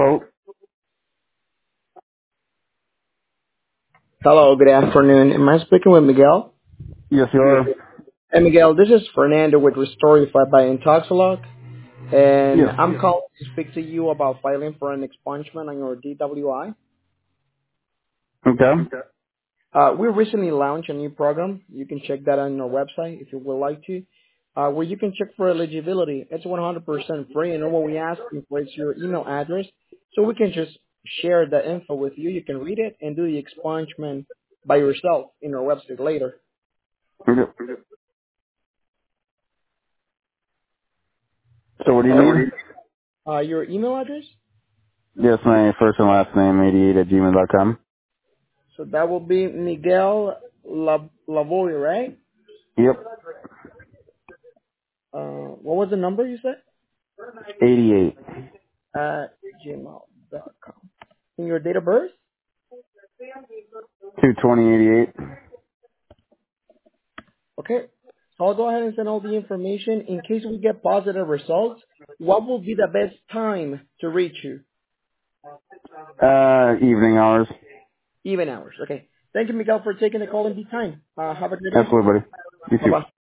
Hello. Hello, good afternoon. Am I speaking with Miguel? Yes, you are. Hey, Miguel, this is Fernando with Restorify by Intoxilog, and Yes. I'm calling to speak to you about filing for an expungement on your DWI. Okay. We recently launched a new program. You can check that on our website if you would like to, where you can check for eligibility. It's 100% free, and all what we ask for is your email address, so we can just share the info with you. You can read it and do the expungement by yourself in our website later. Okay. So what do you need? Your email address? Yes, my first and last name, 88@gmail.com. So that will be Miguel Lavoy, right? Yep. What was the number you said? 88. At gmail.com. And your date of birth? 22088. Okay. So I'll go ahead and send all the information. In case we get positive results, what will be the best time to reach you? Evening hours. Even hours. Okay. Thank you, Miguel, for taking the call and be kind. Have a good day. Absolutely, buddy. You too. Bye-bye.